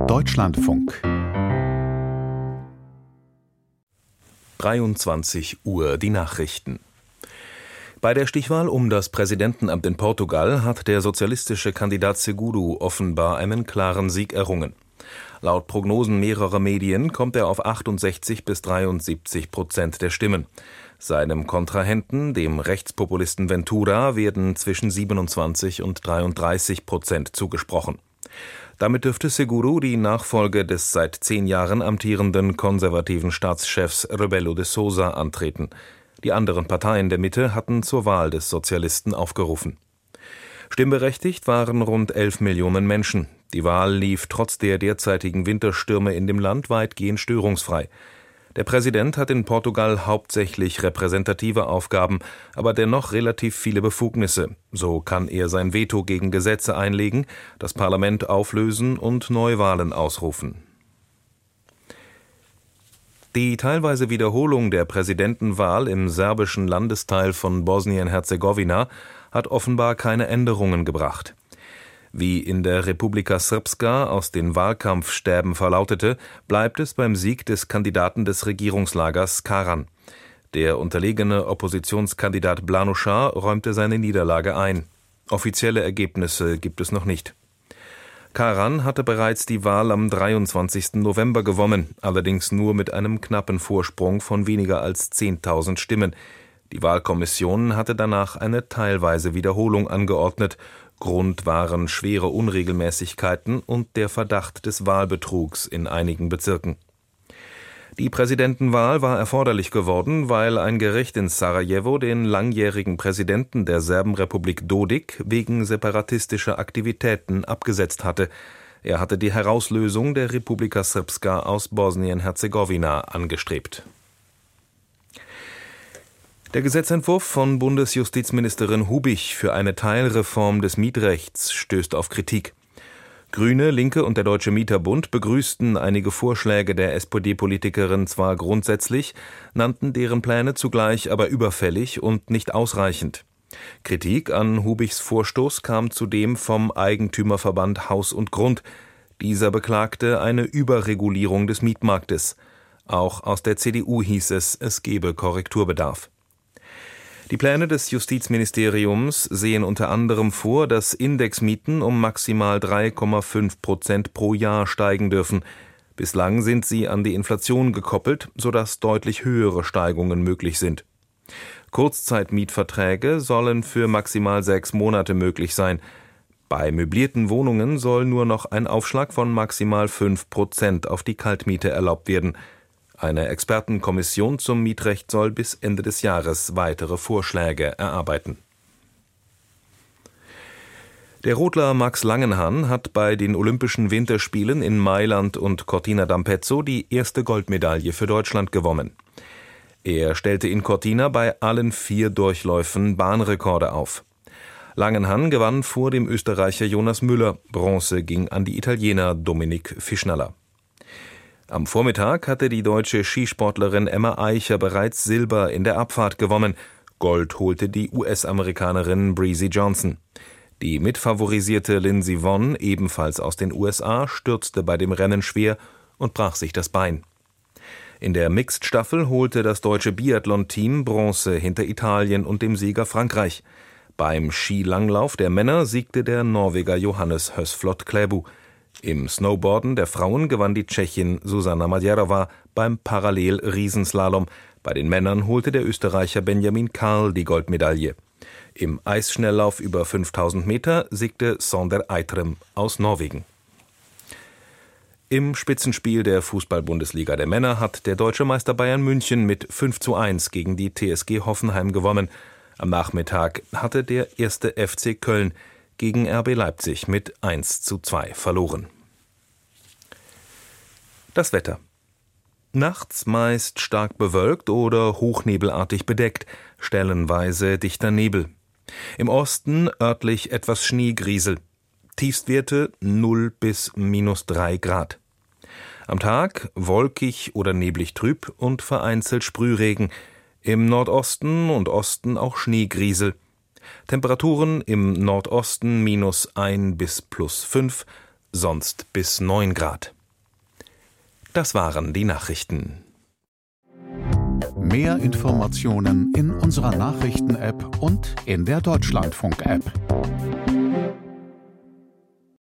Deutschlandfunk 23 Uhr die Nachrichten. Bei der Stichwahl um das Präsidentenamt in Portugal hat der sozialistische Kandidat Seguro offenbar einen klaren Sieg errungen. Laut Prognosen mehrerer Medien kommt er auf 68-73% der Stimmen. Seinem Kontrahenten, dem Rechtspopulisten Ventura, werden zwischen 27 und 33% zugesprochen. Damit dürfte Seguro die Nachfolge des seit 10 Jahren amtierenden konservativen Staatschefs Rebelo de Sousa antreten. Die anderen Parteien der Mitte hatten zur Wahl des Sozialisten aufgerufen. Stimmberechtigt waren rund 11 Millionen Menschen. Die Wahl lief trotz der derzeitigen Winterstürme in dem Land weitgehend störungsfrei. Der Präsident hat in Portugal hauptsächlich repräsentative Aufgaben, aber dennoch relativ viele Befugnisse. So kann er sein Veto gegen Gesetze einlegen, das Parlament auflösen und Neuwahlen ausrufen. Die teilweise Wiederholung der Präsidentenwahl im serbischen Landesteil von Bosnien-Herzegowina hat offenbar keine Änderungen gebracht. Wie in der Republika Srpska aus den Wahlkampfstäben verlautete, bleibt es beim Sieg des Kandidaten des Regierungslagers Karan. Der unterlegene Oppositionskandidat Blanuša räumte seine Niederlage ein. Offizielle Ergebnisse gibt es noch nicht. Karan hatte bereits die Wahl am 23. November gewonnen, allerdings nur mit einem knappen Vorsprung von weniger als 10.000 Stimmen. Die Wahlkommission hatte danach eine teilweise Wiederholung angeordnet. Grund waren schwere Unregelmäßigkeiten und der Verdacht des Wahlbetrugs in einigen Bezirken. Die Präsidentenwahl war erforderlich geworden, weil ein Gericht in Sarajevo den langjährigen Präsidenten der Serbenrepublik Dodik wegen separatistischer Aktivitäten abgesetzt hatte. Er hatte die Herauslösung der Republika Srpska aus Bosnien-Herzegowina angestrebt. Der Gesetzentwurf von Bundesjustizministerin Hubich für eine Teilreform des Mietrechts stößt auf Kritik. Grüne, Linke und der Deutsche Mieterbund begrüßten einige Vorschläge der SPD-Politikerin zwar grundsätzlich, nannten deren Pläne zugleich aber überfällig und nicht ausreichend. Kritik an Hubichs Vorstoß kam zudem vom Eigentümerverband Haus und Grund. Dieser beklagte eine Überregulierung des Mietmarktes. Auch aus der CDU hieß es gebe Korrekturbedarf. Die Pläne des Justizministeriums sehen unter anderem vor, dass Indexmieten um maximal 3,5% pro Jahr steigen dürfen. Bislang sind sie an die Inflation gekoppelt, sodass deutlich höhere Steigungen möglich sind. Kurzzeitmietverträge sollen für maximal 6 Monate möglich sein. Bei möblierten Wohnungen soll nur noch ein Aufschlag von maximal 5% auf die Kaltmiete erlaubt werden. Eine Expertenkommission zum Mietrecht soll bis Ende des Jahres weitere Vorschläge erarbeiten. Der Rodler Max Langenhahn hat bei den Olympischen Winterspielen in Mailand und Cortina d'Ampezzo die erste Goldmedaille für Deutschland gewonnen. Er stellte in Cortina bei allen 4 Durchläufen Bahnrekorde auf. Langenhahn gewann vor dem Österreicher Jonas Müller, Bronze ging an die Italiener Dominik Fischnaller. Am Vormittag hatte die deutsche Skisportlerin Emma Eicher bereits Silber in der Abfahrt gewonnen. Gold holte die US-Amerikanerin Breezy Johnson. Die mitfavorisierte Lindsey Vonn, ebenfalls aus den USA, stürzte bei dem Rennen schwer und brach sich das Bein. In der Mixed-Staffel holte das deutsche Biathlon-Team Bronze hinter Italien und dem Sieger Frankreich. Beim Skilanglauf der Männer siegte der Norweger Johannes Høsflot Klæbu. Im Snowboarden der Frauen gewann die Tschechin Zuzana Maděrová beim Parallel-Riesenslalom. Bei den Männern holte der Österreicher Benjamin Karl die Goldmedaille. Im Eisschnelllauf über 5000 Meter siegte Sander Eitrem aus Norwegen. Im Spitzenspiel der Fußball-Bundesliga der Männer hat der deutsche Meister Bayern München mit 5:1 gegen die TSG Hoffenheim gewonnen. Am Nachmittag hatte der erste FC Köln gegen RB Leipzig mit 1:2 verloren. Das Wetter. Nachts meist stark bewölkt oder hochnebelartig bedeckt, stellenweise dichter Nebel. Im Osten örtlich etwas Schneegriesel. Tiefstwerte 0 bis -3 Grad. Am Tag wolkig oder neblig trüb und vereinzelt Sprühregen. Im Nordosten und Osten auch Schneegriesel. Temperaturen im Nordosten -1 bis +5, sonst bis 9 Grad. Das waren die Nachrichten. Mehr Informationen in unserer Nachrichten-App und in der Deutschlandfunk-App.